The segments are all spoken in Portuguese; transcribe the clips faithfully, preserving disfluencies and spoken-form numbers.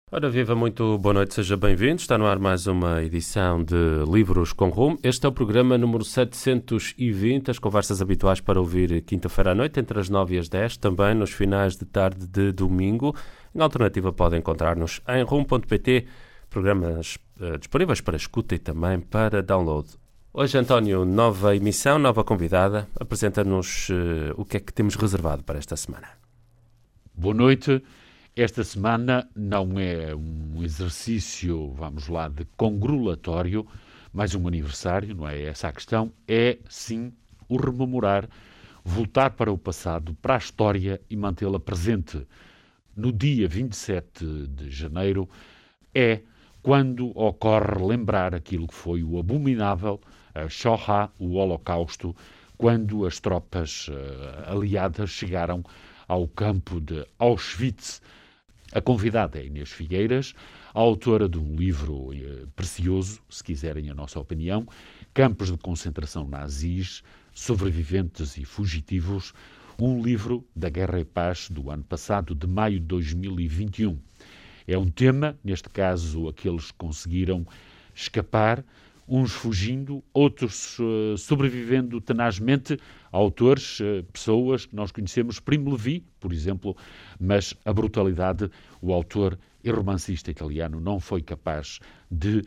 Ora, viva, muito boa noite, seja bem-vindo. Está no ar mais uma edição de Livros com Rumo. Este é o programa número setecentos e vinte, as conversas habituais para ouvir quinta-feira à noite, entre as nove e as dez, também nos finais de tarde de domingo. Em alternativa, podem encontrar-nos em rumo ponto pt, programas uh, disponíveis para escuta e também para download. Hoje, António, nova emissão, nova convidada. Apresenta-nos uh, o que é que temos reservado para esta semana. Boa noite. Esta semana não é um exercício, vamos lá, de congratulatório, mais um aniversário, não é essa a questão, é sim o rememorar, voltar para o passado, para a história e mantê-la presente. No dia vinte e sete de janeiro é quando ocorre lembrar aquilo que foi o abominável, a Shoah, o Holocausto, quando as tropas uh, aliadas chegaram ao campo de Auschwitz. A convidada é Inês Figueiras, a autora de um livro eh, precioso, se quiserem a nossa opinião, Campos de Concentração Nazis, Sobreviventes e Fugitivos, um livro da Guerra e Paz do ano passado, de maio de dois mil e vinte e um. É um tema, neste caso, aqueles que conseguiram escapar, uns fugindo, outros uh, sobrevivendo tenazmente, autores, uh, pessoas que nós conhecemos, Primo Levi, por exemplo, mas a brutalidade, o autor e romancista italiano não foi capaz de,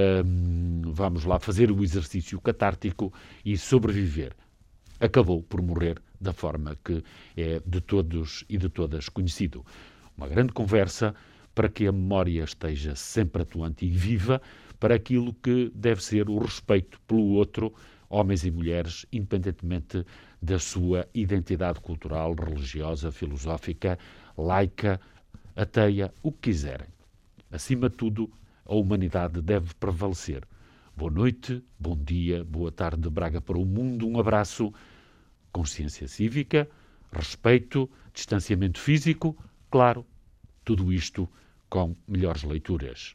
uh, vamos lá, fazer o exercício catártico e sobreviver. Acabou por morrer da forma que é de todos e de todas conhecido. Uma grande conversa para que a memória esteja sempre atuante e viva, para aquilo que deve ser o respeito pelo outro, homens e mulheres, independentemente da sua identidade cultural, religiosa, filosófica, laica, ateia, o que quiserem. Acima de tudo, a humanidade deve prevalecer. Boa noite, bom dia, boa tarde de Braga para o mundo, um abraço, consciência cívica, respeito, distanciamento físico, claro, tudo isto com melhores leituras.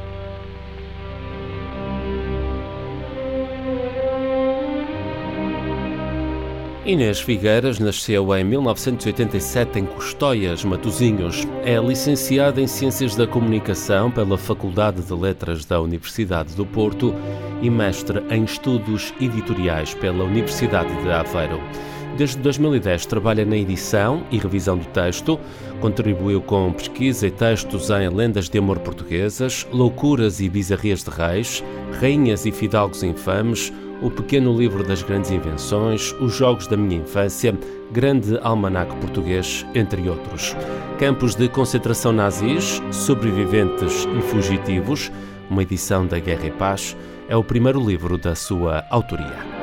Inês Figueiras nasceu em mil novecentos e oitenta e sete em Custóias, Matosinhos. É licenciada em Ciências da Comunicação pela Faculdade de Letras da Universidade do Porto e mestre em Estudos Editoriais pela Universidade de Aveiro. Desde dois mil e dez trabalha na edição e revisão do texto, contribuiu com pesquisa e textos em lendas de amor portuguesas, loucuras e bizarrias de reis, rainhas e fidalgos infames, o pequeno livro das grandes invenções, os jogos da minha infância, grande almanaque português, entre outros. Campos de Concentração Nazis, Sobreviventes e Fugitivos, uma edição da Guerra e Paz, é o primeiro livro da sua autoria.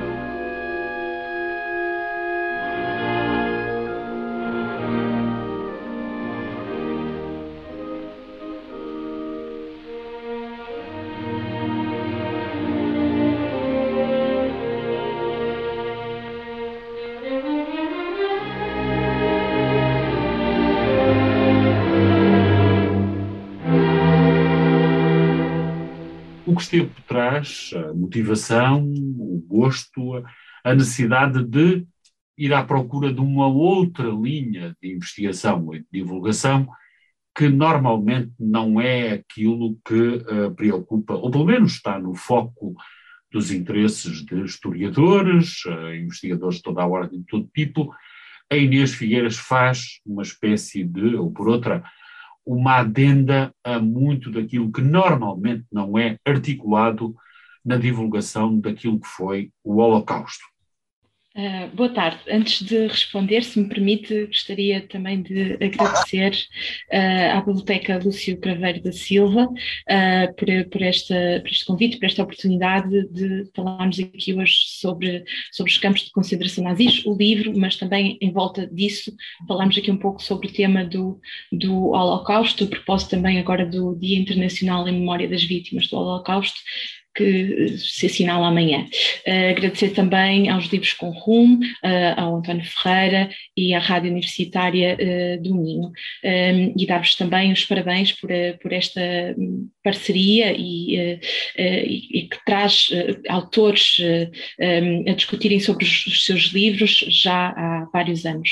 O que esteve por trás, a motivação, o gosto, a necessidade de ir à procura de uma outra linha de investigação e de divulgação que normalmente não é aquilo que uh, preocupa, ou pelo menos está no foco dos interesses de historiadores, uh, investigadores de toda a ordem, de todo tipo. A Inês Figueiras faz uma espécie de, ou por outra, uma adenda a muito daquilo que normalmente não é articulado na divulgação daquilo que foi o Holocausto. Uh, boa tarde. Antes de responder, se me permite, gostaria também de agradecer uh, à Biblioteca Lúcio Craveiro da Silva uh, por, por, esta, por este convite, por esta oportunidade de falarmos aqui hoje sobre, sobre os campos de concentração nazis, o livro, mas também em volta disso falarmos aqui um pouco sobre o tema do, do Holocausto, a propósito também agora do Dia Internacional em Memória das Vítimas do Holocausto, que se assinala amanhã. Uh, agradecer também aos Livros com Rumo, uh, ao António Ferreira e à Rádio Universitária uh, do Minho, um, e dar-vos também os parabéns por, uh, por esta parceria e, uh, uh, e, e que traz uh, autores uh, um, a discutirem sobre os, os seus livros já há vários anos.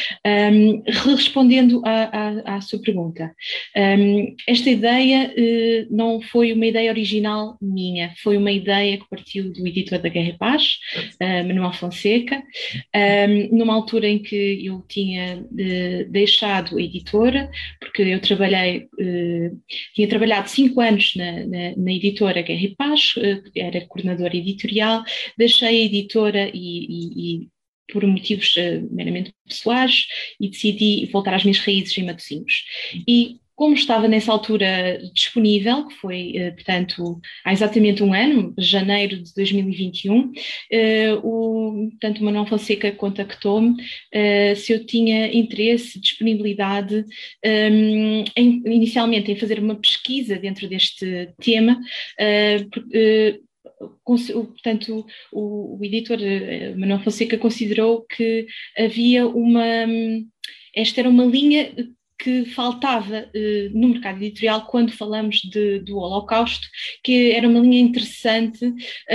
Um, respondendo à, à, à sua pergunta, um, esta ideia uh, não foi uma ideia original minha, foi uma ideia que partiu do editor da Guerra e Paz, uh, Manuel Fonseca, um, numa altura em que eu tinha uh, deixado a editora, porque eu trabalhei, uh, tinha trabalhado cinco anos na, na, na editora Guerra e Paz, era coordenadora editorial, deixei a editora e, e, e por motivos uh, meramente pessoais, e decidi voltar às minhas raízes em Matosinhos. E como estava nessa altura disponível, que foi, uh, portanto, há exatamente um ano, janeiro de dois mil e vinte e um, uh, o, portanto, o Manuel Fonseca contactou-me uh, se eu tinha interesse, disponibilidade, um, em, inicialmente em fazer uma pesquisa dentro deste tema, uh, uh, portanto, o, o editor Manuel Fonseca considerou que havia uma, esta era uma linha que faltava uh, no mercado editorial quando falamos de, do Holocausto, que era uma linha interessante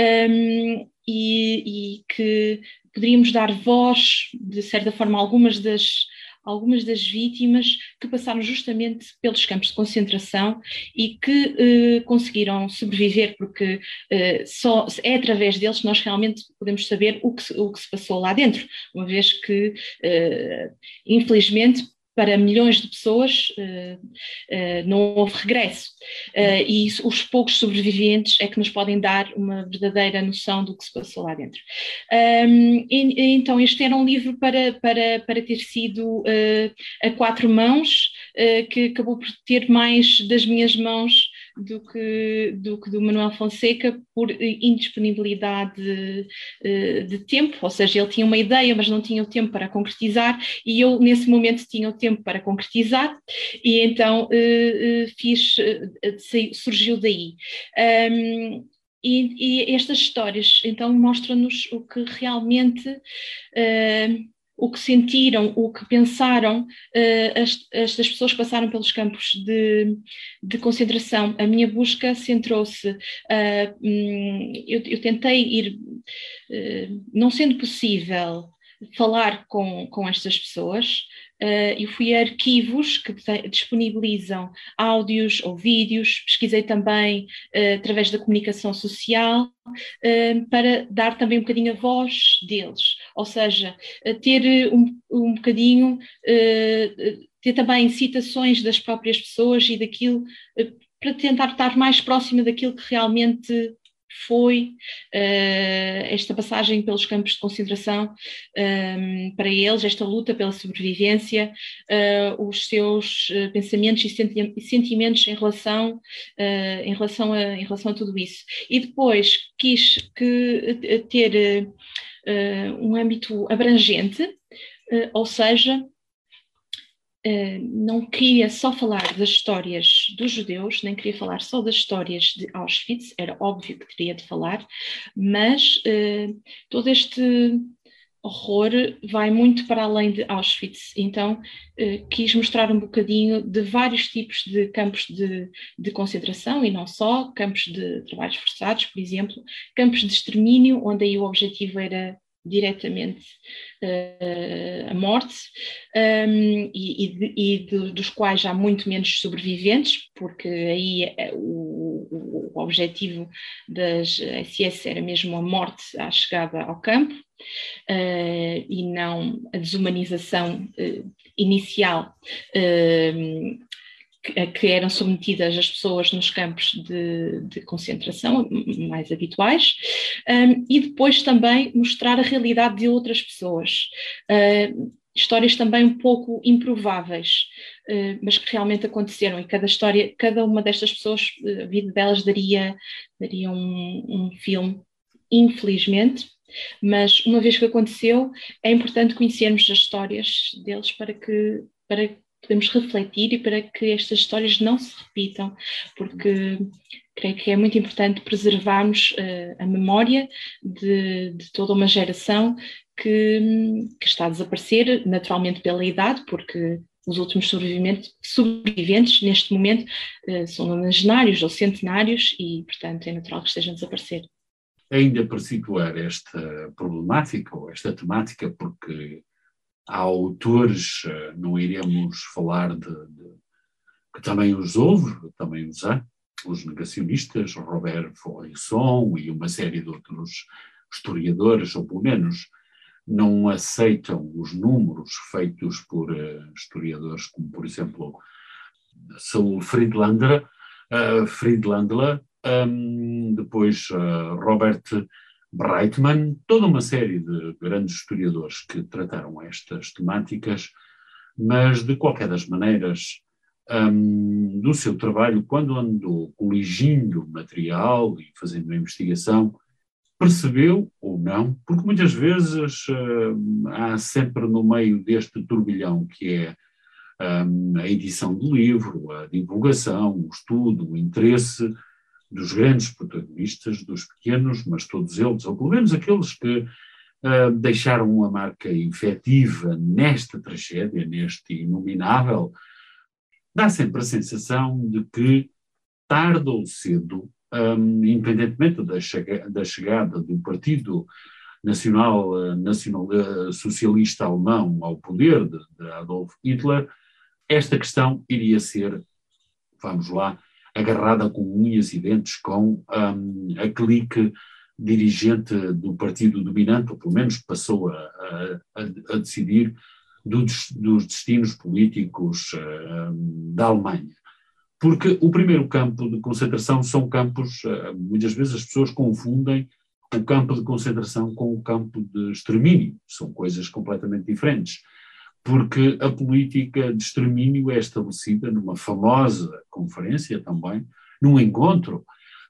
um, e, e que poderíamos dar voz, de certa forma, a algumas das algumas das vítimas que passaram justamente pelos campos de concentração e que eh, conseguiram sobreviver, porque eh, só é através deles que nós realmente podemos saber o que, o que se passou lá dentro, uma vez que, eh, infelizmente, para milhões de pessoas uh, uh, não houve regresso. Uh, e isso, os poucos sobreviventes é que nos podem dar uma verdadeira noção do que se passou lá dentro. Um, e, então, este era um livro para, para, para ter sido uh, a quatro mãos, uh, que acabou por ter mais das minhas mãos do que do, que do Manuel Fonseca, por indisponibilidade de, de tempo, ou seja, ele tinha uma ideia, mas não tinha o tempo para concretizar, e eu nesse momento tinha o tempo para concretizar, e então fiz, surgiu daí. Um, e, e estas histórias então mostram-nos o que realmente uh, o que sentiram, o que pensaram uh, as, estas pessoas que passaram pelos campos de, de concentração. A minha busca centrou-se, uh, um, eu, eu tentei ir, uh, não sendo possível falar com, com estas pessoas, uh, eu fui a arquivos que disponibilizam áudios ou vídeos, pesquisei também uh, através da comunicação social, uh, para dar também um bocadinho a voz deles, ou seja, uh, ter um, um bocadinho, uh, ter também citações das próprias pessoas e daquilo, uh, para tentar estar mais próxima daquilo que realmente foi uh, esta passagem pelos campos de concentração um, para eles, esta luta pela sobrevivência, uh, os seus uh, pensamentos e, senti e sentimentos em relação, uh, em, relação a, em relação a tudo isso. E depois quis que, ter uh, um âmbito abrangente, uh, ou seja, Uh, não queria só falar das histórias dos judeus, nem queria falar só das histórias de Auschwitz, era óbvio que teria de falar, mas uh, todo este horror vai muito para além de Auschwitz, então uh, quis mostrar um bocadinho de vários tipos de campos de, de concentração, e não só, campos de trabalhos forçados, por exemplo, campos de extermínio, onde aí o objetivo era diretamente uh, a morte, um, e, e, de, e de, dos quais há muito menos sobreviventes, porque aí é, o, o objetivo das S S era mesmo a morte à chegada ao campo, uh, e não a desumanização uh, inicial uh, a que eram submetidas as pessoas nos campos de, de concentração mais habituais, um, e depois também mostrar a realidade de outras pessoas, uh, histórias também um pouco improváveis, uh, mas que realmente aconteceram, e cada história, cada uma destas pessoas, a vida delas daria, daria um, um filme, infelizmente, mas uma vez que aconteceu, é importante conhecermos as histórias deles para que, para podemos refletir e para que estas histórias não se repitam, porque creio que é muito importante preservarmos uh, a memória de, de toda uma geração que, que está a desaparecer, naturalmente pela idade, porque os últimos sobreviventes, sobreviventes neste momento uh, são nonagenários ou centenários e, portanto, é natural que estejam a desaparecer. Ainda para situar esta problemática ou esta temática, porque há autores, não iremos falar de, de que também os houve, também os há, os negacionistas, Robert Faurisson e uma série de outros historiadores, ou pelo menos não aceitam os números feitos por uh, historiadores como, por exemplo, Saul Friedlander, uh, Friedlander um, depois uh, Robert Breitman, toda uma série de grandes historiadores que trataram estas temáticas, mas de qualquer das maneiras, um, do seu trabalho, quando andou coligindo material e fazendo a investigação, percebeu ou não, porque muitas vezes uh, há sempre no meio deste turbilhão que é um, a edição do livro, a divulgação, o estudo, o interesse dos grandes protagonistas, dos pequenos, mas todos eles, ou pelo menos aqueles que uh, deixaram uma marca efetiva nesta tragédia, neste inominável, dá sempre a sensação de que, tarde ou cedo, um, independentemente da, chega, da chegada do Partido Nacional, uh, Nacional uh, Socialista Alemão ao poder de, de Adolf Hitler, esta questão iria ser, vamos lá, agarrada com unhas e dentes com um, a clique dirigente do partido dominante, ou pelo menos passou a, a, a decidir dos, dos destinos políticos uh, da Alemanha. Porque o primeiro campo de concentração são campos, uh, muitas vezes as pessoas confundem o campo de concentração com o campo de extermínio, são coisas completamente diferentes. Porque a política de extermínio é estabelecida numa famosa conferência também, num encontro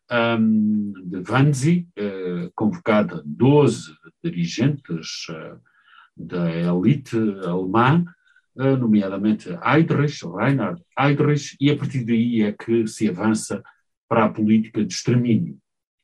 um, de Wannsee, uh, convocada doze dirigentes uh, da elite alemã, uh, nomeadamente Heydrich, Reinhard Heydrich, e a partir daí é que se avança para a política de extermínio.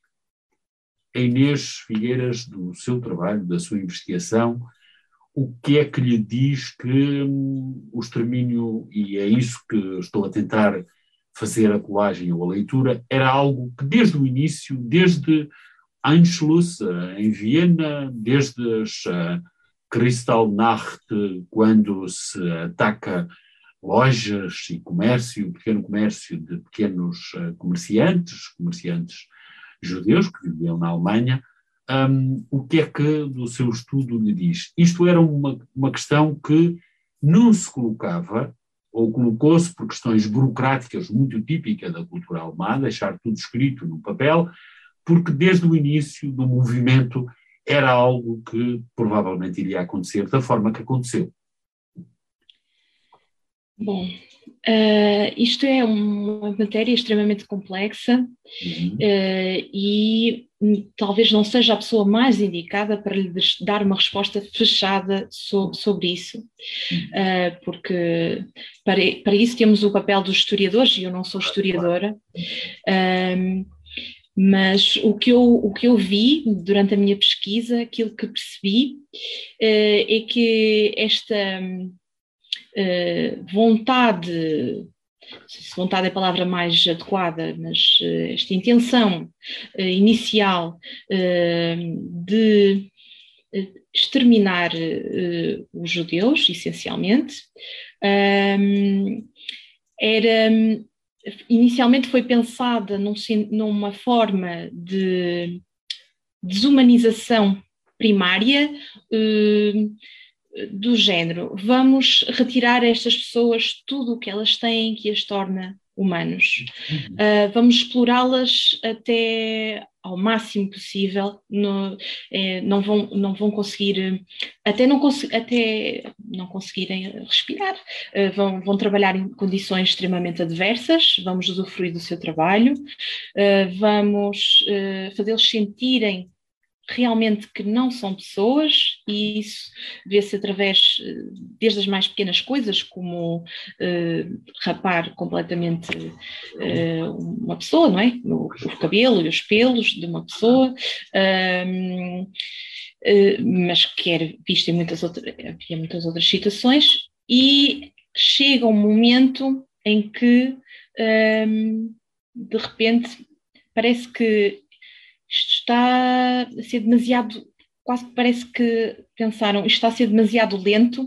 A Inês Figueiras, do seu trabalho, da sua investigação, o que é que lhe diz que hum, o extermínio, e é isso que estou a tentar fazer a colagem ou a leitura, era algo que desde o início, desde Anschluss, em Viena, desde as uh, Kristallnacht, quando se ataca lojas e comércio, pequeno comércio de pequenos uh, comerciantes, comerciantes judeus que viviam na Alemanha, Um, o que é que do seu estudo lhe diz? Isto era uma, uma questão que não se colocava, ou colocou-se por questões burocráticas muito típicas da cultura alemã, deixar tudo escrito no papel, porque desde o início do movimento era algo que provavelmente iria acontecer da forma que aconteceu. Bom, uh, isto é uma matéria extremamente complexa uhum. uh, e talvez não seja a pessoa mais indicada para lhe dar uma resposta fechada so, sobre isso, uh, porque para, para isso temos o papel dos historiadores, e eu não sou historiadora, uh, mas o que, eu, o que eu vi durante a minha pesquisa, aquilo que percebi, uh, é que esta uh, vontade... se vontade é a palavra mais adequada, mas uh, esta intenção uh, inicial uh, de exterminar uh, os judeus, essencialmente, um, era, inicialmente foi pensada num, numa forma de desumanização primária, uh, do género, vamos retirar a estas pessoas tudo o que elas têm que as torna humanos. Uh, vamos explorá-las até ao máximo possível, no, eh, não, vão, não vão conseguir, até não, cons até não conseguirem respirar, uh, vão, vão trabalhar em condições extremamente adversas, vamos usufruir do seu trabalho, uh, vamos uh, fazê-los sentirem realmente que não são pessoas, e isso vê-se através, desde as mais pequenas coisas, como uh, rapar completamente uh, uma pessoa, não é? O, o cabelo e os pelos de uma pessoa, uh, uh, mas que era visto em muitas outras, havia muitas outras situações, e chega um momento em que, um, de repente, parece que isto está a ser demasiado, quase que parece que pensaram, isto está a ser demasiado lento,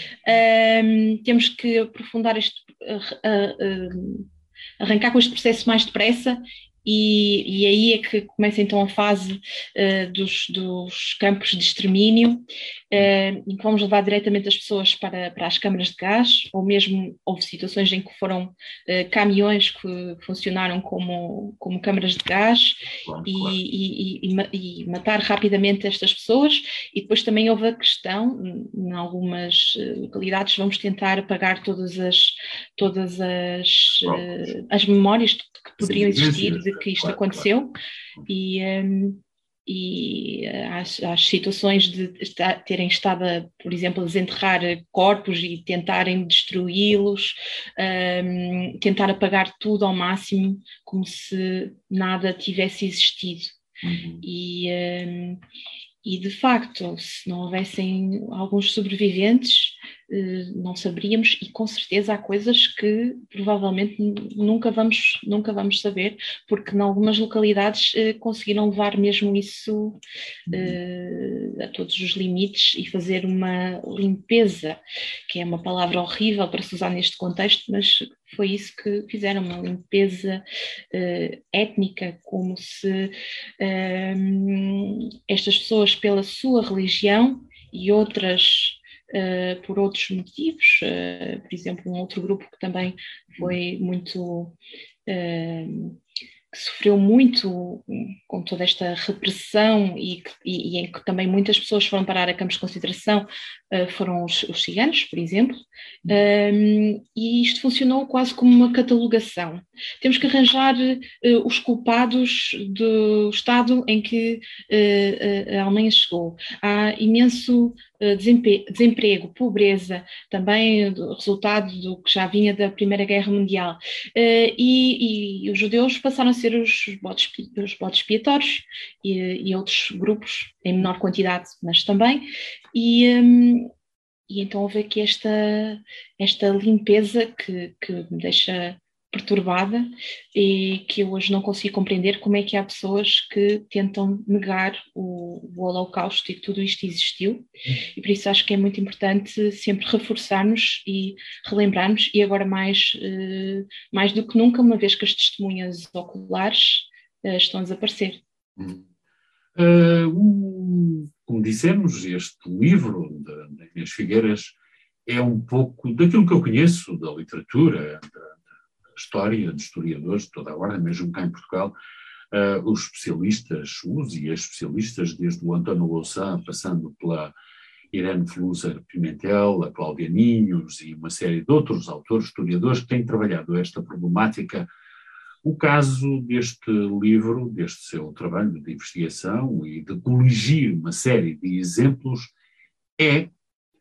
um, temos que aprofundar este, uh, uh, uh, arrancar com este processo mais depressa. E, e aí é que começa então a fase uh, dos, dos campos de extermínio, uh, em que vamos levar diretamente as pessoas para, para as câmaras de gás, ou mesmo houve situações em que foram uh, caminhões que funcionaram como, como câmaras de gás, claro, e, claro. E, e, e matar rapidamente estas pessoas. E depois também houve a questão, em algumas localidades, vamos tentar apagar todas as, todas as, uh, as memórias que poderiam existir de que isto claro, aconteceu, claro. E, um, e as, as situações de estar, terem estado, a, por exemplo, a desenterrar corpos e tentarem destruí-los, um, tentar apagar tudo ao máximo, como se nada tivesse existido. Uhum. E, um, e, de facto, se não houvessem alguns sobreviventes, não saberíamos, e com certeza há coisas que provavelmente nunca vamos, nunca vamos saber, porque em algumas localidades eh, conseguiram levar mesmo isso eh, a todos os limites e fazer uma limpeza, que é uma palavra horrível para se usar neste contexto, mas foi isso que fizeram, uma limpeza eh, étnica, como se eh, estas pessoas, pela sua religião e outras Uh, por outros motivos, uh, por exemplo, um outro grupo que também foi muito, uh, que sofreu muito com toda esta repressão e, e, e em que também muitas pessoas foram parar a campos de concentração, uh, foram os, os ciganos, por exemplo, um, e isto funcionou quase como uma catalogação. Temos que arranjar uh, os culpados do estado em que uh, a Alemanha chegou. Há imenso desemprego, pobreza, também resultado do que já vinha da Primeira Guerra Mundial. E, e os judeus passaram a ser os bodes, os bodes expiatórios e, e outros grupos, em menor quantidade, mas também. E, um, e então houve aqui esta, esta limpeza que, que me deixa perturbada e que eu hoje não consigo compreender como é que há pessoas que tentam negar o, o Holocausto e que tudo isto existiu, e por isso acho que é muito importante sempre reforçarmos e relembrarmos, e agora mais, eh, mais do que nunca, uma vez que as testemunhas oculares eh, estão a desaparecer. Hum. Uh, um, como dissemos, este livro da Inês Figueiras é um pouco daquilo que eu conheço da literatura, da história, de historiadores de toda a ordem, mesmo cá em Portugal, uh, os especialistas, os e as especialistas, desde o António Louçã, passando pela Irene Flusser Pimentel, a Cláudia Ninhos e uma série de outros autores, historiadores, que têm trabalhado esta problemática. O caso deste livro, deste seu trabalho de investigação e de coligir uma série de exemplos, é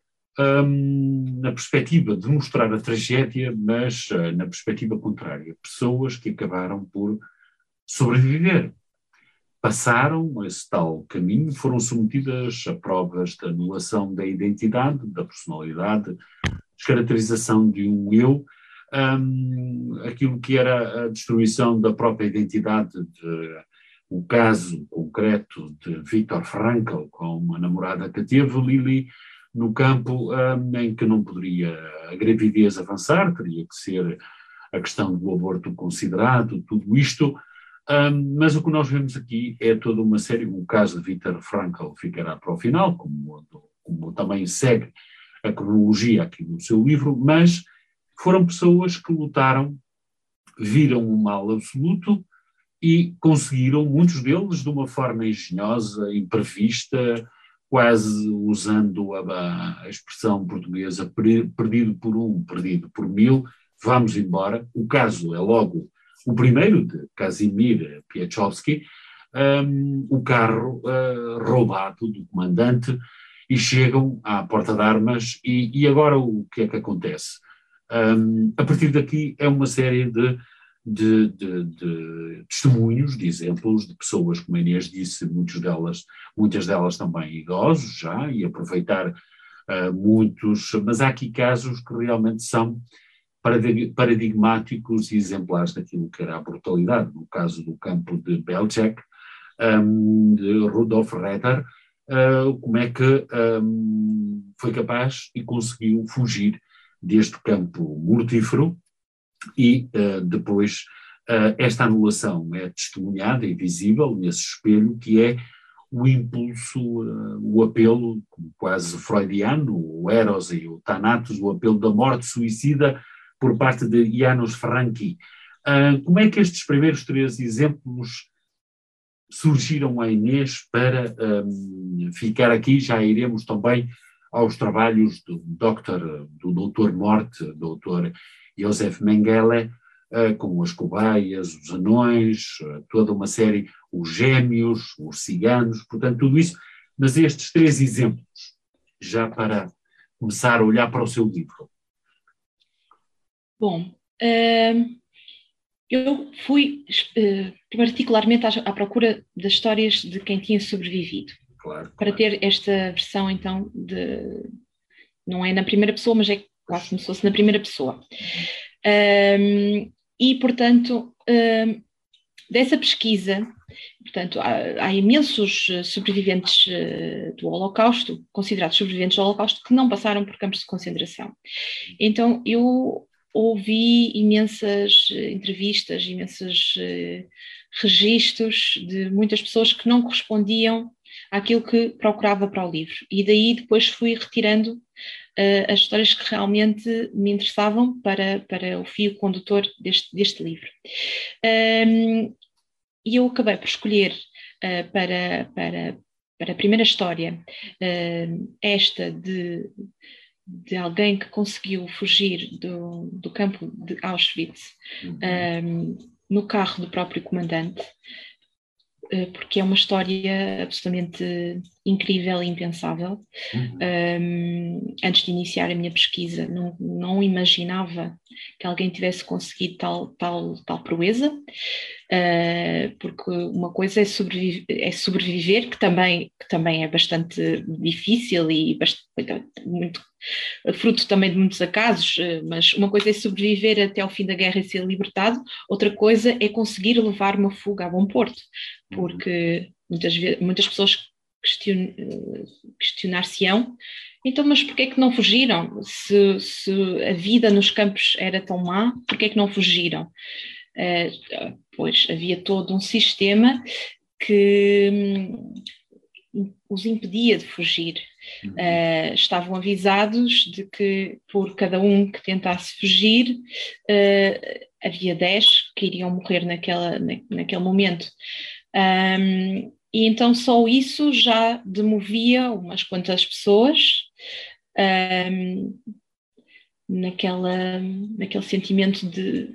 Um, na perspectiva de mostrar a tragédia, mas uh, na perspectiva contrária, pessoas que acabaram por sobreviver, passaram esse tal caminho, foram submetidas a provas de anulação da identidade, da personalidade, descaracterização de um eu, um, aquilo que era a destruição da própria identidade, de, o caso concreto de Viktor Frankl com uma namorada que teve, Lili, no campo um, em que não poderia a gravidez avançar, teria que ser a questão do aborto considerado, tudo isto, um, mas o que nós vemos aqui é toda uma série, o caso de Viktor Frankl ficará para o final, como, como também segue a cronologia aqui no seu livro, mas foram pessoas que lutaram, viram o mal absoluto e conseguiram, muitos deles, de uma forma engenhosa, imprevista, quase usando a, a expressão portuguesa, perdido por um, perdido por mil, vamos embora. O caso é logo o primeiro, de Kazimir Piechowski, um, o carro uh, roubado do comandante, e chegam à porta de armas, e, e agora o que é que acontece? Um, a partir daqui é uma série de De, de, de testemunhos, de exemplos de pessoas, como a Inês disse, muitas delas, muitas delas também idosos já, e aproveitar uh, muitos, mas há aqui casos que realmente são paradigmáticos e exemplares daquilo que era a brutalidade. No caso do campo de Belzec, um, de Rudolf Redder, uh, como é que um, foi capaz e conseguiu fugir deste campo mortífero e uh, depois uh, esta anulação é testemunhada e visível nesse espelho que é o impulso, uh, o apelo quase freudiano, o Eros e o Thanatos, o apelo da morte suicida por parte de János Franki. Uh, como é que estes primeiros três exemplos surgiram a Inês para um, ficar aqui? Já iremos também aos trabalhos do doutor, do doutor Morte, doutor Josef Mengele, uh, com as cobaias, os anões, uh, toda uma série, os gêmeos, os ciganos, portanto tudo isso, mas estes três exemplos, já para começar a olhar para o seu livro. Bom, uh, eu fui uh, particularmente à, à procura das histórias de quem tinha sobrevivido. Claro, para claro. ter esta versão, então, de... não é na primeira pessoa, mas é quase como se fosse na primeira pessoa. Um, e, portanto, um, dessa pesquisa, portanto, há, há imensos sobreviventes uh, do Holocausto, considerados sobreviventes do Holocausto, que não passaram por campos de concentração. Então, eu ouvi imensas entrevistas, imensos uh, registros de muitas pessoas que não correspondiam àquilo que procurava para o livro. E daí depois fui retirando uh, as histórias que realmente me interessavam para, para o fio condutor deste, deste livro. Um, e eu acabei por escolher uh, para, para, para a primeira história uh, esta de... de alguém que conseguiu fugir do, do campo de Auschwitz uhum. um, no carro do próprio comandante, uh, porque é uma história absolutamente incrível e impensável. Uhum. Um, antes de iniciar a minha pesquisa, não, não imaginava que alguém tivesse conseguido tal, tal, tal proeza, uh, porque uma coisa é, sobreviver, é sobreviver, que também, que também é bastante difícil e bastante, muito fruto também de muitos acasos, mas uma coisa é sobreviver até ao fim da guerra e ser libertado, outra coisa é conseguir levar uma fuga a bom porto, porque muitas, muitas pessoas question, questionar-se-ão, então, mas porquê é que não fugiram? Se, se a vida nos campos era tão má, porquê é que não fugiram? Uh, pois havia todo um sistema que hum, os impedia de fugir. Uhum. Uh, estavam avisados de que por cada um que tentasse fugir uh, havia dez que iriam morrer naquela, na, naquele momento. Um, e então só isso já demovia umas quantas pessoas um, naquela, naquele sentimento de,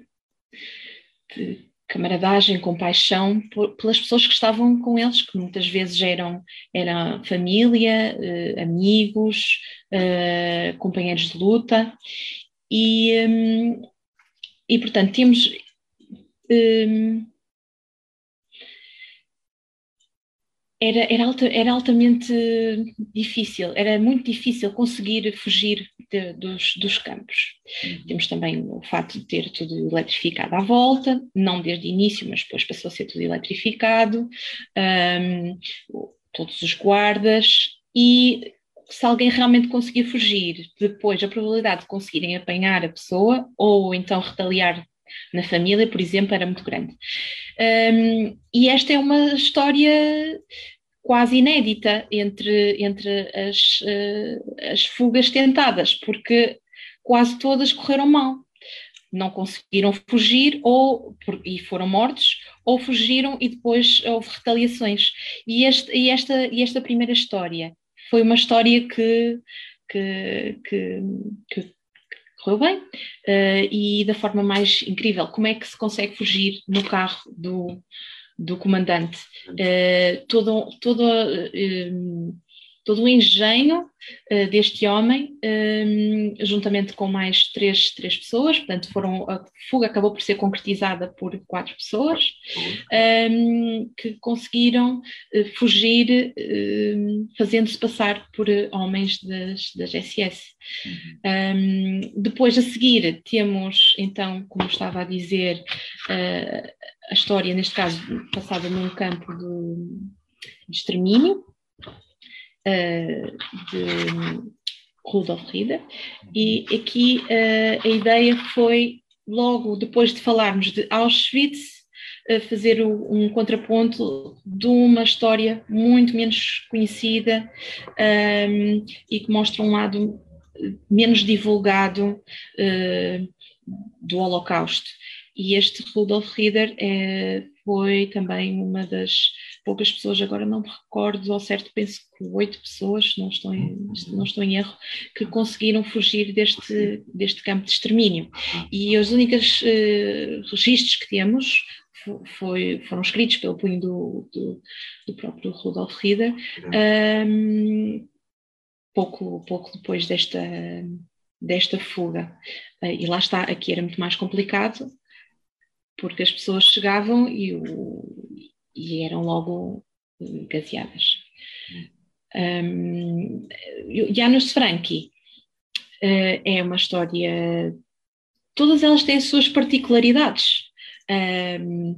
de camaradagem, compaixão por, pelas pessoas que estavam com eles, que muitas vezes eram, eram família, eh, amigos, eh, companheiros de luta, e, um, e portanto temos um, era, era, alta, era altamente difícil, era muito difícil conseguir fugir de, dos, dos campos. Uhum. Temos também o facto de ter tudo eletrificado à volta, não desde o início, mas depois passou a ser tudo eletrificado, um, todos os guardas, e se alguém realmente conseguia fugir, depois a probabilidade de conseguirem apanhar a pessoa, ou então retaliar na família, por exemplo, era muito grande. Um, e esta é uma história quase inédita entre, entre as, uh, as fugas tentadas, porque quase todas correram mal. Não conseguiram fugir ou, e foram mortos, ou fugiram e depois houve retaliações. E, este, e, esta, e esta primeira história foi uma história que, que, que, que correu bem, uh, e da forma mais incrível. Como é que se consegue fugir no carro do, do comandante? Uh, todo, todo, uh, todo o engenho uh, deste homem, um, juntamente com mais três, três pessoas. Portanto, foram, a fuga acabou por ser concretizada por quatro pessoas, um, que conseguiram uh, fugir, uh, fazendo-se passar por uh, homens das, das S S. Um, depois, a seguir, temos, então, como estava a dizer, uh, a história, neste caso, passada num campo de, de extermínio, uh, de Rudolf Rieder, e aqui uh, a ideia foi, logo depois de falarmos de Auschwitz, uh, fazer o, um contraponto de uma história muito menos conhecida, um, e que mostra um lado menos divulgado uh, do Holocausto. E este Rudolf Rieder é, foi também uma das poucas pessoas, agora não me recordo ao certo, penso que oito pessoas, não estou em, não estou em erro, que conseguiram fugir deste, deste campo de extermínio. E os únicos uh, registros que temos foi, foram escritos pelo punho do, do, do próprio Rudolf Rieder, um, pouco, pouco depois desta, desta fuga. Uh, e lá está, aqui era muito mais complicado, porque as pessoas chegavam e, o, e eram logo gaseadas. Um, János Franky uh, é uma história, todas elas têm as suas particularidades. Um,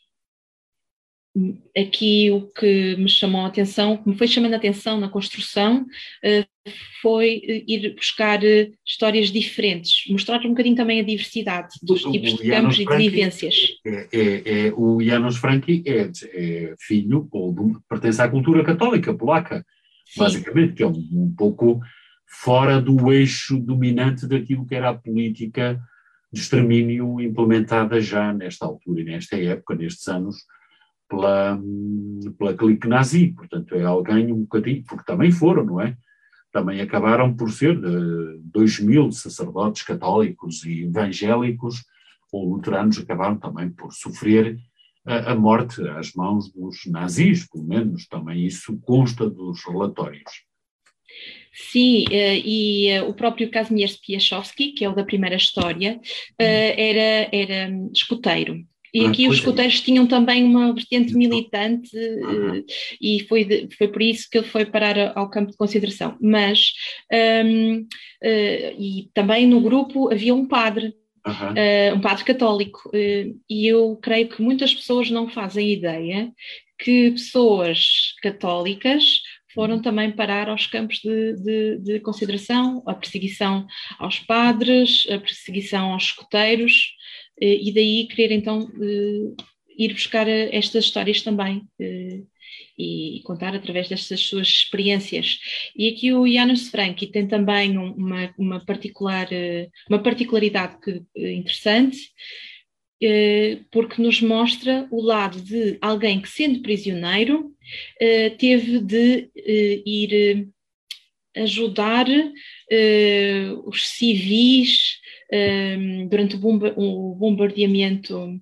aqui o que me chamou a atenção, o que me foi chamando a atenção na construção, uh, foi ir buscar uh, histórias diferentes, mostrar um bocadinho também a diversidade dos o, tipos o de campos e de vivências. É, é, é, o János Franky é, é filho, ou pertence à cultura católica polaca, sim, basicamente, que é um, um pouco fora do eixo dominante daquilo que era a política de extermínio implementada já nesta altura e nesta época, nestes anos, pela, pela clique nazi. Portanto, é alguém um bocadinho, porque também foram, não é? Também acabaram por ser de dois mil sacerdotes católicos e evangélicos ou luteranos acabaram também por sofrer a, a morte às mãos dos nazis, pelo menos também isso consta dos relatórios. Sim, e o próprio Kazimierz Piaszowski, que é o da primeira história, era, era escoteiro. E aqui ah, os escoteiros é. tinham também uma vertente militante, uhum. e foi, de, foi por isso que ele foi parar ao campo de concentração. Mas, um, uh, e também no grupo havia um padre, uhum. uh, um padre católico, uh, e eu creio que muitas pessoas não fazem ideia que pessoas católicas foram também parar aos campos de, de, de concentração, a perseguição aos padres, a perseguição aos escoteiros, e daí querer então ir buscar estas histórias também e contar através destas suas experiências. E aqui o János Franky tem também uma, uma, particular, uma particularidade interessante, porque nos mostra o lado de alguém que, sendo prisioneiro, teve de ir ajudar os civis durante o, bomba, o bombardeamento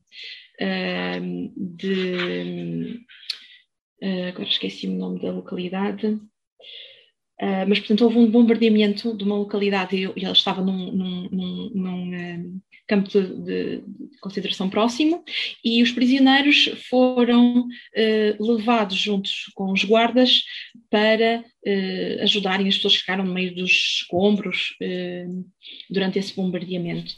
de... agora esqueci o nome da localidade. Uh, mas, portanto, houve um bombardeamento de uma localidade e ele estava num, num, num, num uh, campo de, de, de concentração próximo, e os prisioneiros foram uh, levados juntos com os guardas para uh, ajudarem as pessoas que ficaram no meio dos escombros uh, durante esse bombardeamento.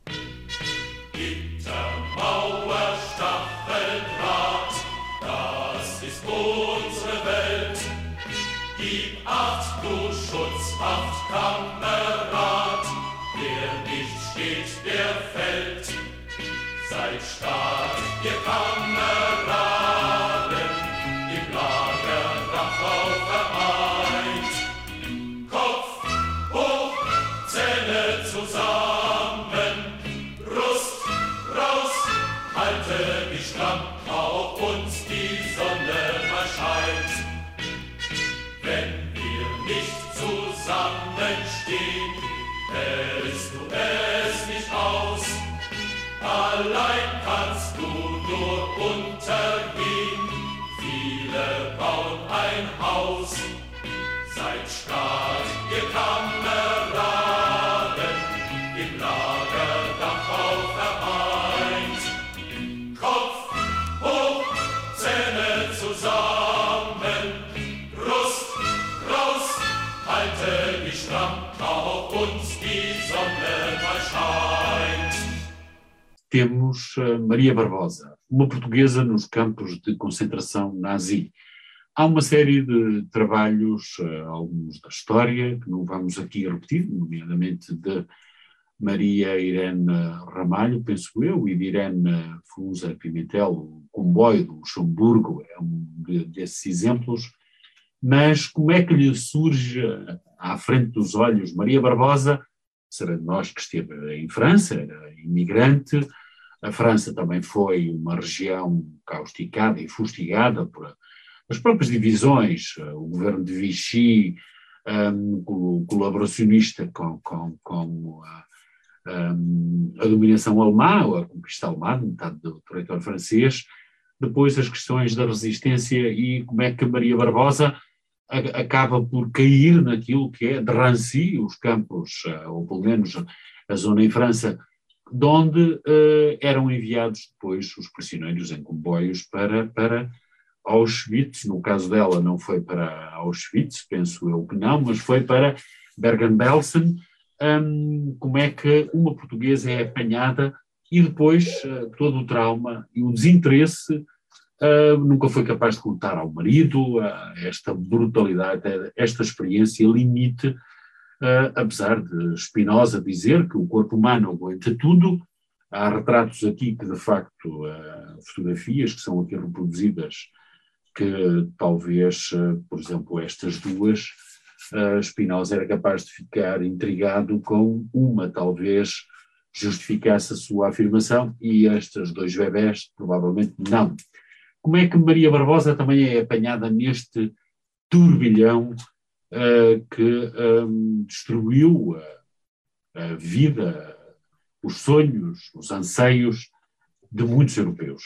Gib acht, du Schutzhaft, Kamerad, wer nicht steht, der fällt. Seid stark, ihr Kameraden, im Lager Dachau vereint. Kopf hoch, Zähne zusammen, Brust raus, halte dich stramm, auch uns die Sonne mal scheint. Wenn wir nicht zusammenstehen, hältst du es nicht aus. Allein kannst du nur untergehen, viele bauen ein Haus. Seid stark, ihr Kameraden, im Lagerdach auf vereint. Kopf hoch, Zähne zusammen, Brust raus, halte die stramm, auf uns die Sonne mal scheint. Temos uh, Maria Barbosa, uma portuguesa nos campos de concentração nazi. Há uma série de trabalhos, uh, alguns da história, que não vamos aqui repetir, nomeadamente de Maria Irene Ramalho, penso eu, e de Irene Fusa Pimentel, o comboio do Luxemburgo, é um de, desses exemplos. Mas como é que lhe surge à frente dos olhos Maria Barbosa? Será de nós que esteve em França, era imigrante. A França também foi uma região causticada e fustigada por as próprias divisões, o governo de Vichy, um, colaboracionista com, com, com a, um, a dominação alemã, a conquista alemã, metade do território francês. Depois as questões da resistência e como é que Maria Barbosa a, acaba por cair naquilo que é Drancy, os campos, ou pelo menos a zona em França, de onde uh, eram enviados depois os prisioneiros em comboios para, para Auschwitz. No caso dela não foi para Auschwitz, penso eu que não, mas foi para Bergen-Belsen. Um, como é que uma portuguesa é apanhada e depois uh, todo o trauma e o desinteresse, uh, nunca foi capaz de contar ao marido, uh, esta brutalidade, esta experiência limite. Uh, apesar de Spinoza dizer que o corpo humano aguenta tudo. Há retratos aqui que, de facto, uh, fotografias que são aqui reproduzidas, que talvez, uh, por exemplo, estas duas, uh, Spinoza era capaz de ficar intrigado com uma, talvez justificasse a sua afirmação, e estes dois bebés provavelmente não. Como é que Maria Barbosa também é apanhada neste turbilhão Uh, que um, destruiu a, a vida, os sonhos, os anseios de muitos europeus?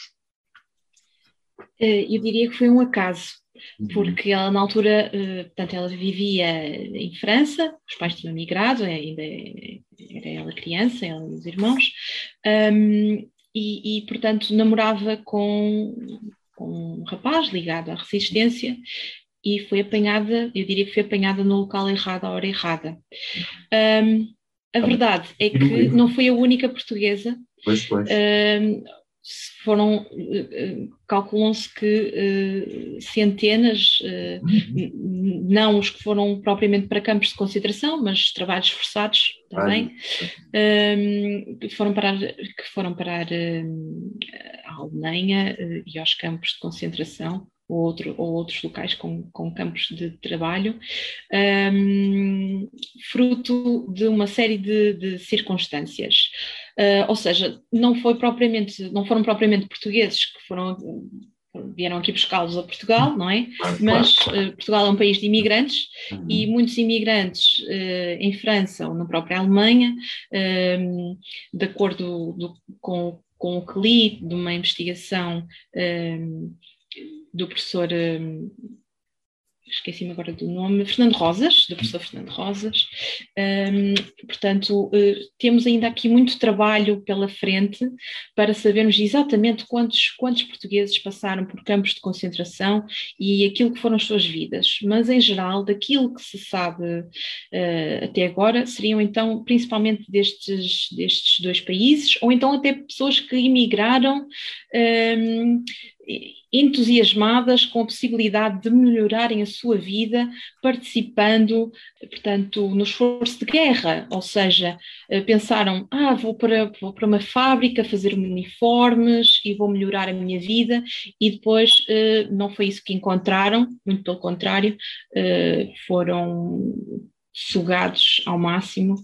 Eu diria que foi um acaso, porque ela na altura, uh, portanto, ela vivia em França, os pais tinham migrado, ainda era ela criança, ela e os irmãos, um, e, e, portanto, namorava com, com um rapaz ligado à resistência, e foi apanhada, eu diria que foi apanhada no local errado, à hora errada. Um, a verdade é que não foi a única portuguesa. Pois, pois. Um, foram, uh, calculam-se que uh, centenas, uh, uhum. não os que foram propriamente para campos de concentração, mas trabalhos forçados também, um, que foram parar, que foram parar uh, à Alemanha uh, e aos campos de concentração, ou, outro, ou outros locais com, com campos de trabalho, um, fruto de uma série de, de circunstâncias. Uh, ou seja, não, foi propriamente, não foram propriamente portugueses que foram, vieram aqui buscá-los a Portugal, não é? Mas uh, Portugal é um país de imigrantes, uhum. e muitos imigrantes uh, em França ou na própria Alemanha, uh, de acordo do, com, com o que li de uma investigação uh, do professor, um, esqueci-me agora do nome, Fernando Rosas, do professor Fernando Rosas. Um, portanto, uh, temos ainda aqui muito trabalho pela frente para sabermos exatamente quantos, quantos portugueses passaram por campos de concentração e aquilo que foram as suas vidas. Mas, em geral, daquilo que se sabe uh, até agora, seriam então principalmente destes, destes dois países, ou então até pessoas que emigraram um, entusiasmadas com a possibilidade de melhorarem a sua vida participando, portanto, no esforço de guerra, ou seja, pensaram, ah, vou para, vou para uma fábrica fazer uniformes e vou melhorar a minha vida, e depois não foi isso que encontraram, muito pelo contrário, foram sugados ao máximo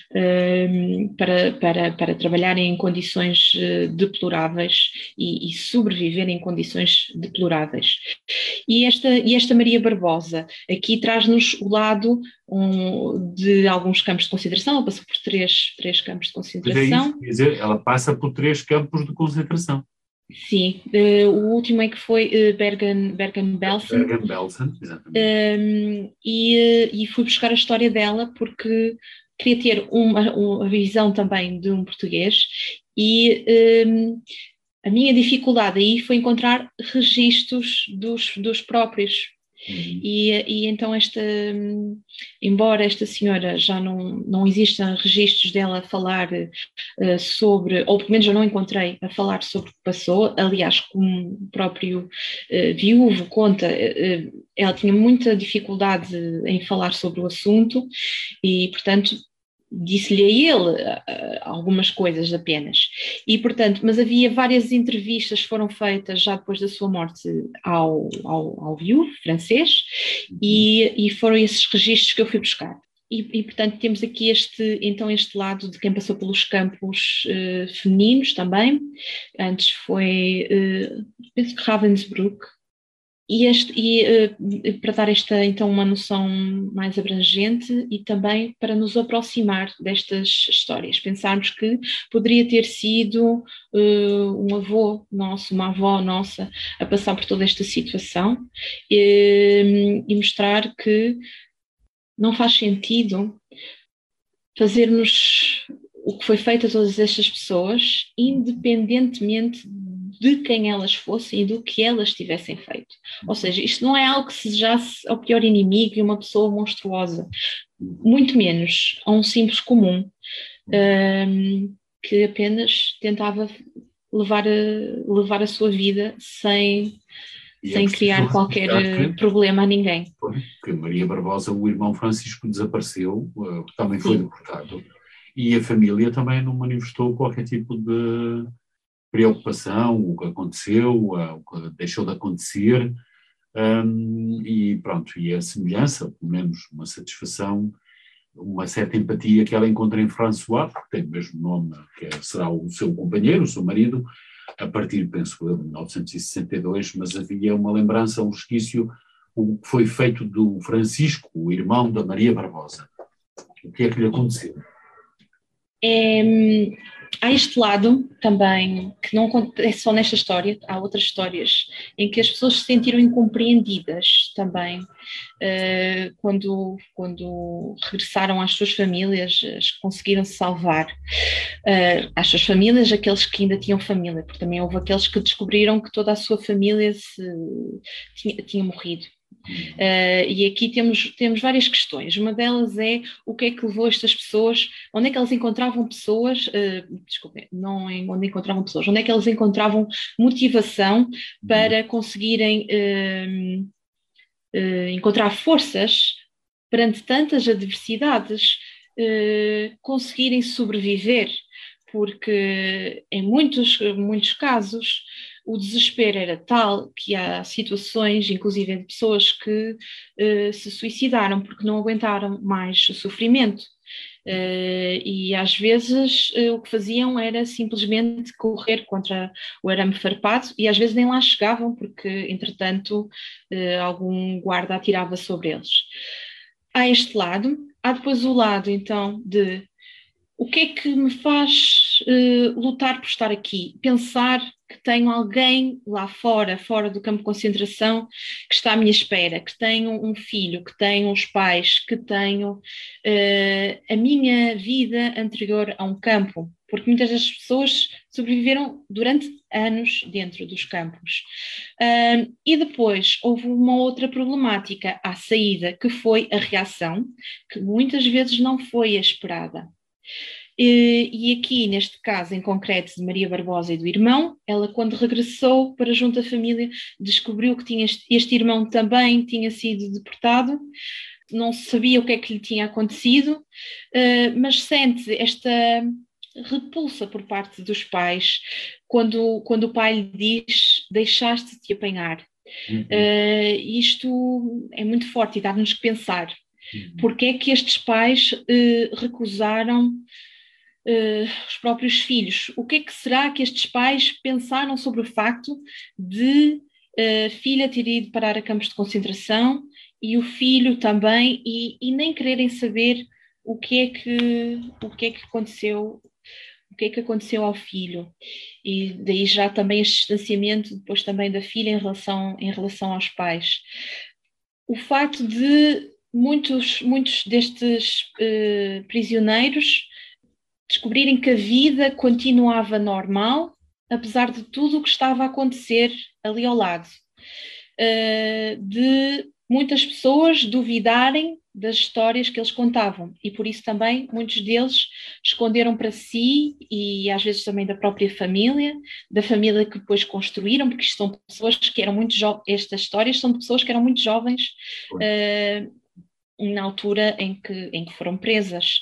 um, para, para, para trabalharem em condições uh, deploráveis e, e sobreviverem em condições deploráveis. E esta, e esta Maria Barbosa aqui traz-nos o lado um, de alguns campos de concentração. Ela passou por três, três campos de concentração. Mas é isso, quer dizer, ela passa por três campos de concentração. Sim, uh, o último é que foi uh, Bergen, Bergen-Belsen. Bergen-Belsen, exatamente. Um, e, e fui buscar a história dela porque queria ter uma, uma visão também de um português e um, a minha dificuldade aí foi encontrar registros dos, dos próprios. Uhum. E, e então esta, embora esta senhora já não, não existam registros dela a falar uh, sobre, ou pelo menos eu não encontrei a falar sobre o que passou, aliás, como o próprio uh, viúvo conta, uh, ela tinha muita dificuldade em falar sobre o assunto e, portanto, disse-lhe a ele uh, algumas coisas apenas. E, portanto, mas havia várias entrevistas que foram feitas já depois da sua morte ao, ao, ao viúvo francês, e, e foram esses registros que eu fui buscar. E, e, portanto, temos aqui este, então, este lado de quem passou pelos campos uh, femininos também. Antes foi, uh, penso que Ravensbrück. E, este, e uh, para dar esta, então, uma noção mais abrangente e também para nos aproximar destas histórias, pensarmos que poderia ter sido uh, um avô nosso, uma avó nossa a passar por toda esta situação e, e mostrar que não faz sentido fazermos o que foi feito a todas estas pessoas, independentemente de quem elas fossem e do que elas tivessem feito. Ou seja, isto não é algo que se desejasse ao pior inimigo e uma pessoa monstruosa, muito menos a um simples comum, um, que apenas tentava levar a, levar a sua vida sem, sem é criar qualquer que, problema a ninguém. Que Maria Barbosa, o irmão Francisco, desapareceu, também foi deportado, e a família também não manifestou qualquer tipo de preocupação, o que aconteceu, o que deixou de acontecer, um, e pronto, e a semelhança, pelo menos uma satisfação, uma certa empatia que ela encontra em François, que tem o mesmo nome, que será o seu companheiro, o seu marido, a partir, penso eu, de mil novecentos e sessenta e dois, mas havia uma lembrança, um resquício, o que foi feito do Francisco, o irmão da Maria Barbosa. O que é que lhe aconteceu? É, há este lado também, que não acontece só nesta história, há outras histórias em que as pessoas se sentiram incompreendidas também, uh, quando, quando regressaram às suas famílias, as que conseguiram se salvar, uh, às suas famílias, aqueles que ainda tinham família, porque também houve aqueles que descobriram que toda a sua família se, tinha, tinha morrido. Uh, e aqui temos, temos várias questões. Uma delas é o que é que levou estas pessoas, onde é que elas encontravam pessoas, uh, desculpem, não é onde encontravam pessoas, onde é que elas encontravam motivação para conseguirem uh, uh, encontrar forças perante tantas adversidades, uh, conseguirem sobreviver, porque em muitos, muitos casos o desespero era tal que há situações, inclusive de pessoas que uh, se suicidaram porque não aguentaram mais o sofrimento. Uh, e às vezes uh, o que faziam era simplesmente correr contra o arame farpado e às vezes nem lá chegavam porque, entretanto, uh, algum guarda atirava sobre eles. Há este lado. Há depois o lado, então, de o que é que me faz uh, lutar por estar aqui? Pensar que tenho alguém lá fora, fora do campo de concentração, que está à minha espera, que tenho um filho, que tenho os pais, que tenho uh, a minha vida anterior a um campo, porque muitas das pessoas sobreviveram durante anos dentro dos campos. Uh, e depois houve uma outra problemática à saída, que foi a reação, que muitas vezes não foi a esperada. E aqui, neste caso em concreto de Maria Barbosa e do irmão, ela quando regressou para junto à família descobriu que tinha este, este irmão também tinha sido deportado, não sabia o que é que lhe tinha acontecido, mas sente esta repulsa por parte dos pais quando, quando o pai lhe diz: deixaste de te apanhar. Uhum. Uh, isto é muito forte e dá-nos que pensar. Uhum. Porque é que estes pais uh, recusaram uh, os próprios filhos? O que é que será que estes pais pensaram sobre o facto de a uh, filha ter ido parar a campos de concentração e o filho também, e, e nem quererem saber o que é que, o que é que aconteceu o que é que aconteceu ao filho, e daí já também este distanciamento depois também da filha em relação, em relação aos pais. O facto de muitos, muitos destes uh, prisioneiros descobrirem que a vida continuava normal, apesar de tudo o que estava a acontecer ali ao lado. Uh, de muitas pessoas duvidarem das histórias que eles contavam, e por isso também muitos deles esconderam para si, e às vezes também da própria família, da família que depois construíram, porque isto são pessoas que eram muito jovens, estas histórias são de pessoas que eram muito jovens uh, na altura em que, em que foram presas.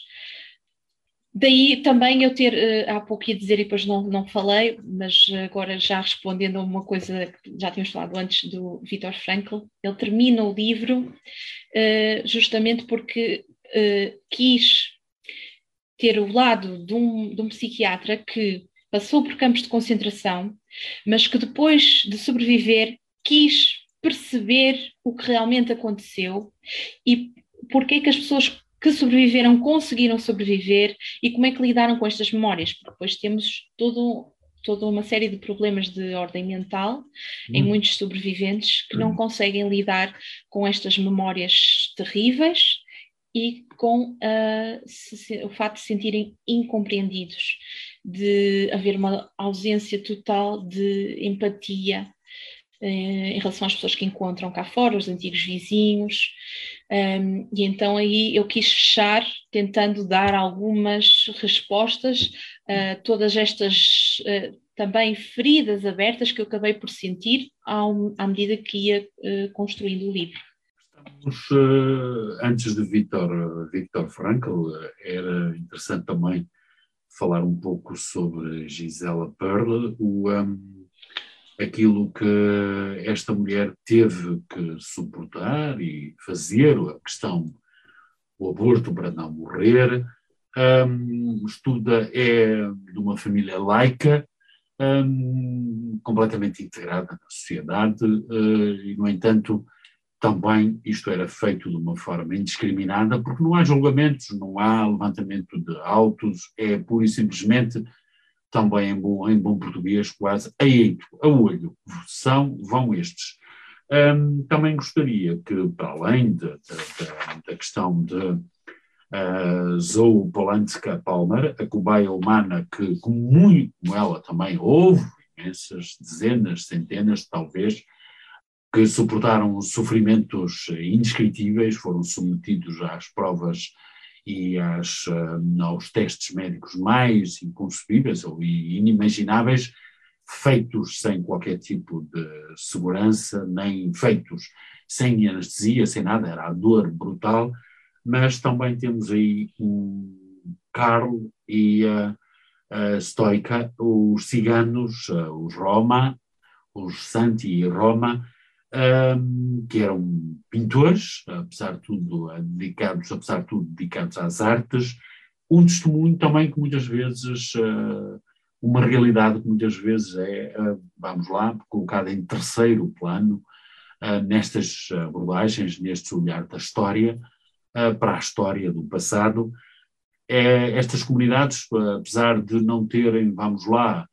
Daí também eu ter, uh, há pouco ia dizer e depois não, não falei, mas agora já respondendo a uma coisa que já tínhamos falado antes do Viktor Frankl, ele termina o livro uh, justamente porque uh, quis ter o lado de um, de um psiquiatra que passou por campos de concentração, mas que depois de sobreviver quis perceber o que realmente aconteceu e porque é que as pessoas que sobreviveram conseguiram sobreviver e como é que lidaram com estas memórias, porque depois temos todo, toda uma série de problemas de ordem mental hum. em muitos sobreviventes que hum. não conseguem lidar com estas memórias terríveis e com uh, se, o facto de se sentirem incompreendidos, de haver uma ausência total de empatia em relação às pessoas que encontram cá fora, os antigos vizinhos, um, e então aí eu quis fechar tentando dar algumas respostas a todas estas uh, também feridas abertas que eu acabei por sentir ao, à medida que ia uh, construindo o livro. Estamos, uh, antes de Viktor, Viktor Frankl, era interessante também falar um pouco sobre Gisela Perl, o... Um, aquilo que esta mulher teve que suportar e fazer, a questão do aborto para não morrer, um, estuda, é de uma família laica, um, completamente integrada na sociedade, uh, e no entanto também isto era feito de uma forma indiscriminada, porque não há julgamentos, não há levantamento de autos, é pura e simplesmente também em bom, em bom português, quase a eito, a olho, são, vão estes. Um, também gostaria que, para além de, de, de, da questão de uh, Zoe Polanska-Palmer, a cobaia humana que, como muito como ela também, houve imensas, dezenas, centenas, talvez, que suportaram sofrimentos indescritíveis, foram submetidos às provas e às, uh, aos testes médicos mais inconcebíveis ou inimagináveis, feitos sem qualquer tipo de segurança, nem feitos sem anestesia, sem nada, era a dor brutal, mas também temos aí um Karl e a uh, uh, Stoica, os ciganos, uh, os Roma, os Santi e Roma, Um, que eram pintores, apesar de tudo dedicados, apesar de tudo dedicados às artes, um testemunho também que muitas vezes, uh, uma realidade que muitas vezes é, uh, vamos lá, colocada em terceiro plano, uh, nestas abordagens, neste olhar da história, uh, para a história do passado. É, estas comunidades, uh, apesar de não terem, vamos lá,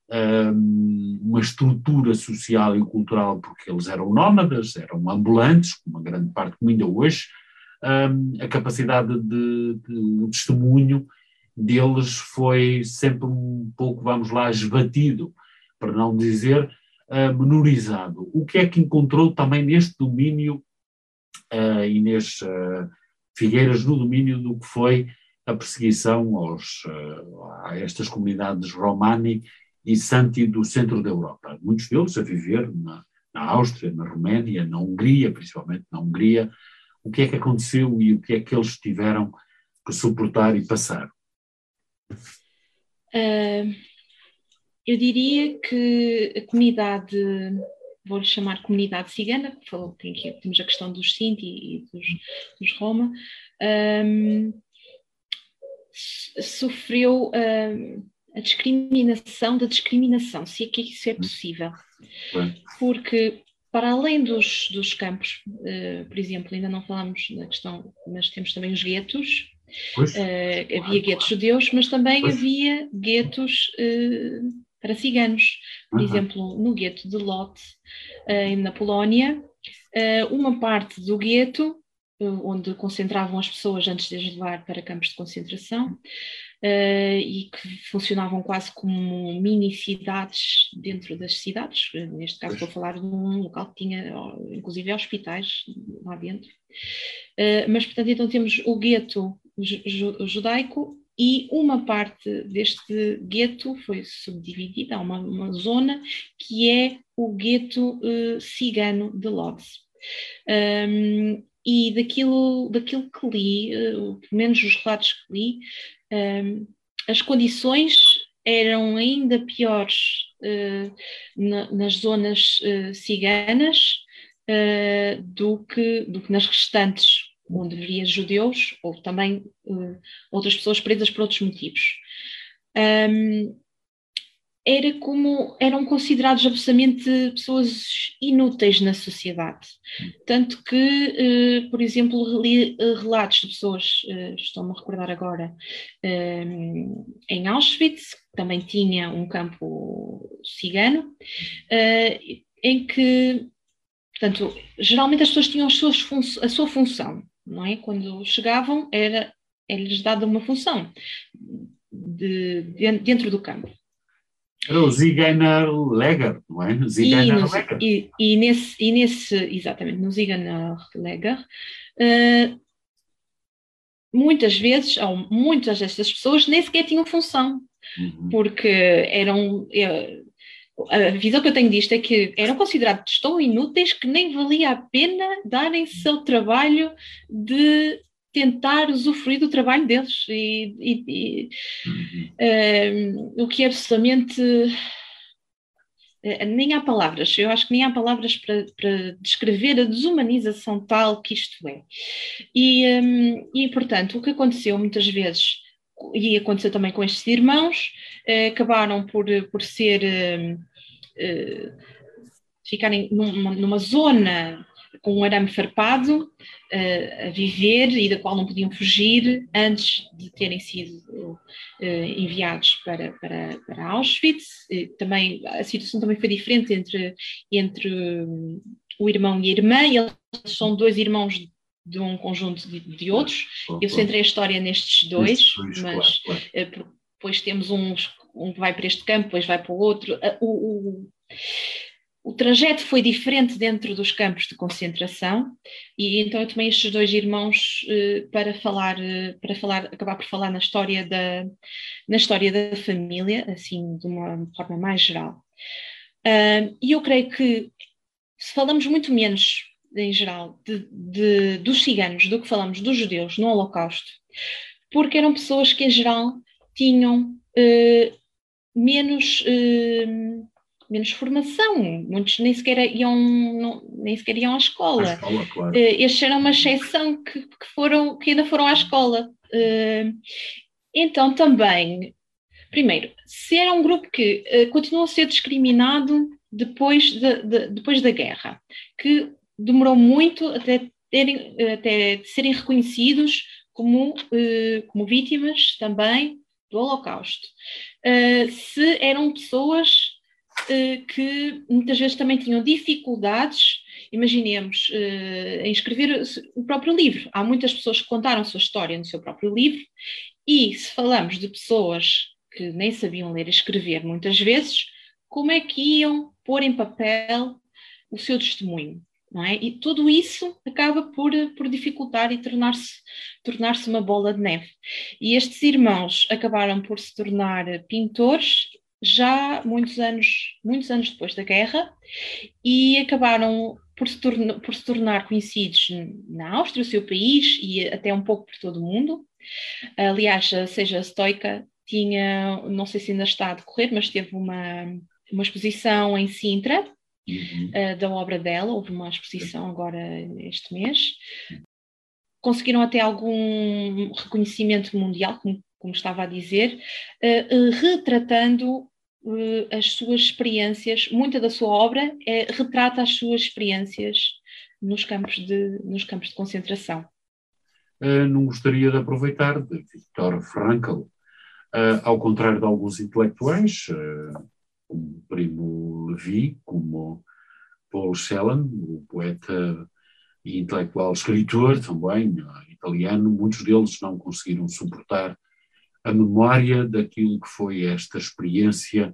uma estrutura social e cultural, porque eles eram nómadas, eram ambulantes, uma grande parte, como ainda hoje, a capacidade de, de o testemunho deles foi sempre um pouco, vamos lá, esbatido, para não dizer uh, menorizado. O que é que encontrou também neste domínio, uh, Inês uh, Figueiras, no domínio do que foi a perseguição aos, uh, a estas comunidades romani e Santi do centro da Europa, muitos deles a viver na, na Áustria, na Roménia, na Hungria, principalmente na Hungria. O que é que aconteceu e o que é que eles tiveram que suportar e passar? Uh, eu diria que a comunidade, vou-lhe chamar comunidade cigana, que falou que tem aqui, temos a questão dos Sinti e dos, dos Roma, um, sofreu um, a discriminação da discriminação, se é que isso é possível. Porque, para além dos, dos campos, uh, por exemplo, ainda não falamos da questão, mas temos também os guetos, Pois. Uh, havia guetos judeus, mas também Pois. havia guetos uh, para ciganos. Por Uhum. exemplo, no gueto de Lodz, uh, na Polónia, uh, uma parte do gueto, uh, onde concentravam as pessoas antes de as levar para campos de concentração, Uh, e que funcionavam quase como mini-cidades dentro das cidades. Neste caso estou a falar de um local que tinha, inclusive, hospitais lá dentro. Uh, mas, portanto, então temos o gueto ju- judaico e uma parte deste gueto foi subdividida, há uma, uma zona que é o gueto uh, cigano de Lodz. Um, e daquilo, daquilo que li, uh, pelo menos os relatos que li, um, as condições eram ainda piores uh, na, nas zonas uh, ciganas uh, do, que, do que nas restantes, onde haveria judeus ou também uh, outras pessoas presas por outros motivos. Um, era como, eram considerados absolutamente pessoas inúteis na sociedade. Tanto que, eh, por exemplo, li eh, relatos de pessoas, eh, estou-me a recordar agora, eh, em Auschwitz, que também tinha um campo cigano, eh, em que, portanto, geralmente as pessoas tinham as suas fun- a sua função, não é? Quando chegavam, era, era-lhes dada uma função de, de, dentro do campo. Era o Zigeunerlager, não é? E, no, Zigeunerlager. e, e, nesse, e nesse, exatamente, no Zigeunerlager, uh, muitas vezes, ou muitas destas pessoas nem sequer tinham função, Uhum. porque eram, a visão que eu tenho disto é que eram considerados tão inúteis que nem valia a pena darem-se ao trabalho de tentar usufruir do trabalho deles, e, e, e Uhum. uh, o que é absolutamente... Nem há palavras, eu acho que nem há palavras para, para descrever a desumanização tal que isto é. E, um, e, portanto, o que aconteceu muitas vezes, e aconteceu também com estes irmãos, eh, acabaram por, por ser, eh, eh, ficarem numa, numa zona com um arame farpado, uh, a viver e da qual não podiam fugir antes de terem sido uh, enviados para, para, para Auschwitz. E também, a situação também foi diferente entre, entre um, o irmão e a irmã, e eles são dois irmãos de um conjunto de, de outros. Eu centrei a história nestes dois, dois mas claro, claro. Uh, depois temos uns, um que vai para este campo, depois vai para o outro. Uh, o, o, O trajeto foi diferente dentro dos campos de concentração, e então eu tomei estes dois irmãos eh, para falar, eh, para falar, acabar por falar na história da, na história da família, assim, de uma forma mais geral. Uh, e eu creio que se falamos muito menos, em geral, de, de, dos ciganos do que falamos dos judeus no Holocausto, porque eram pessoas que, em geral, tinham eh, menos... Eh, menos formação, muitos nem sequer iam, não, nem sequer iam à escola. À escola, claro. Uh, estes eram uma exceção que, que, foram, que ainda foram à escola. Uh, então também, primeiro, se era um grupo que uh, continuou a ser discriminado depois, de, de, depois da guerra, que demorou muito até, terem, até serem reconhecidos como, uh, como vítimas também do Holocausto. Uh, se eram pessoas que muitas vezes também tinham dificuldades, imaginemos, uh, em escrever o próprio livro. Há muitas pessoas que contaram a sua história no seu próprio livro, e se falamos de pessoas que nem sabiam ler e escrever muitas vezes, como é que iam pôr em papel o seu testemunho? Não é? E tudo isso acaba por, por dificultar e tornar-se, tornar-se uma bola de neve. E estes irmãos acabaram por se tornar pintores já muitos anos, muitos anos depois da guerra, e acabaram por se, torna, por se tornar conhecidos na Áustria, o seu país, e até um pouco por todo o mundo. Aliás, a Seja Stoica tinha, não sei se ainda está a decorrer, mas teve uma, uma exposição em Sintra, uhum. uh, da obra dela. Houve uma exposição agora este mês. Conseguiram até algum reconhecimento mundial, como como estava a dizer, uh, uh, retratando uh, as suas experiências. Muita da sua obra é, retrata as suas experiências nos campos de, nos campos de concentração. uh, não gostaria de aproveitar de Viktor Frankl. Uh, ao contrário de alguns intelectuais, uh, como Primo Levi, como Paul Celan, o poeta e intelectual escritor também, uh, italiano, muitos deles não conseguiram suportar a memória daquilo que foi esta experiência,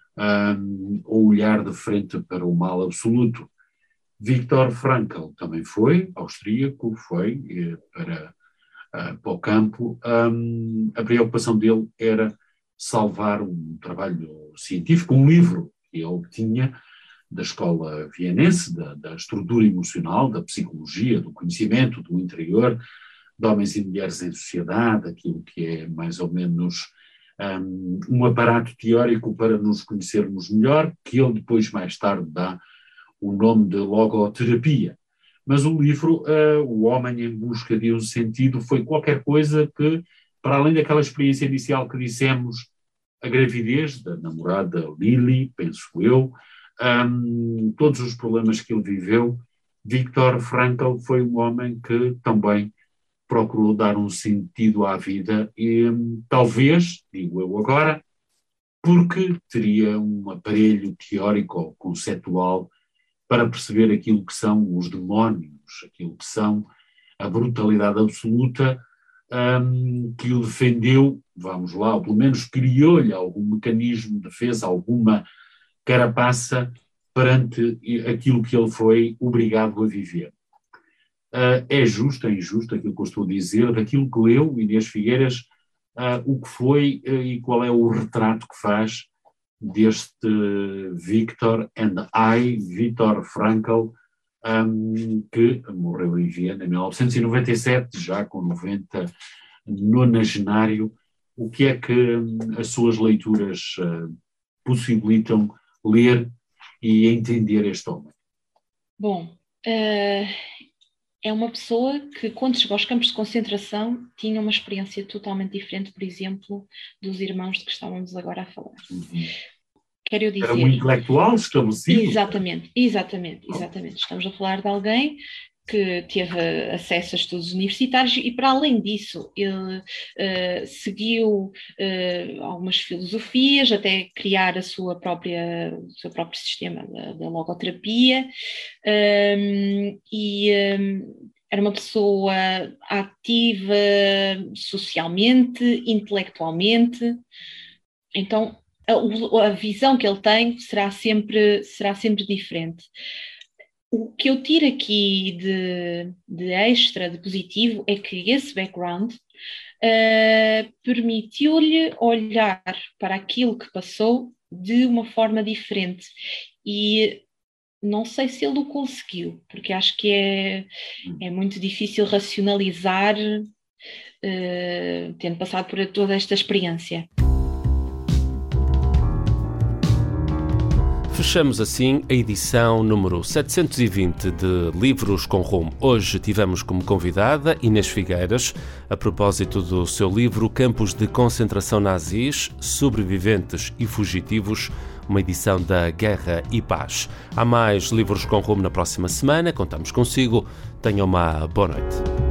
um, ou olhar de frente para o mal absoluto. Viktor Frankl também foi austríaco, foi eh, para, uh, para o campo. Um, a preocupação dele era salvar um trabalho científico, um livro que ele tinha da escola vienense, da, da estrutura emocional, da psicologia, do conhecimento, do interior, de homens e mulheres em sociedade, aquilo que é mais ou menos um, um aparato teórico para nos conhecermos melhor, que ele depois mais tarde dá o nome de logoterapia. Mas o livro, uh, O Homem em Busca de um Sentido, foi qualquer coisa que, para além daquela experiência inicial que dissemos, a gravidez da namorada Lily, penso eu, um, todos os problemas que ele viveu, Viktor Frankl foi um homem que também procurou dar um sentido à vida e talvez, digo eu agora, porque teria um aparelho teórico ou conceptual para perceber aquilo que são os demónios, aquilo que são a brutalidade absoluta, um, que o defendeu, vamos lá, ou pelo menos criou-lhe algum mecanismo de defesa, alguma carapaça perante aquilo que ele foi obrigado a viver. Uh, é justo, é injusto aquilo que eu estou a dizer, daquilo que leu Inês Figueiras, uh, o que foi uh, e qual é o retrato que faz deste Viktor and I, Viktor Frankl, um, que morreu em Viena em mil novecentos e noventa e sete, já com noventa, nonagenário. O que é que um, as suas leituras uh, possibilitam ler e entender este homem? Bom, uh... é uma pessoa que, quando chegou aos campos de concentração, tinha uma experiência totalmente diferente, por exemplo, dos irmãos de que estávamos agora a falar. Uhum. Quero eu dizer... Era um intelectual estabelecido. Exatamente, exatamente, exatamente. Estamos a falar de alguém que teve acesso a estudos universitários e, para além disso, ele uh, seguiu uh, algumas filosofias até criar a sua própria, o seu próprio sistema da, da logoterapia, um, e um, era uma pessoa ativa socialmente, intelectualmente. Então, a, a visão que ele tem será sempre, será sempre diferente. O que eu tiro aqui de, de extra, de positivo, é que esse background uh, permitiu-lhe olhar para aquilo que passou de uma forma diferente. E não sei se ele o conseguiu, porque acho que é, é muito difícil racionalizar, uh, tendo passado por toda esta experiência. Fechamos assim a edição número setecentos e vinte de Livros com Rumo. Hoje tivemos como convidada Inês Figueiras, a propósito do seu livro Campos de Concentração Nazis, Sobreviventes e Fugitivos, uma edição da Guerra e Paz. Há mais Livros com Rumo na próxima semana, contamos consigo. Tenham uma boa noite.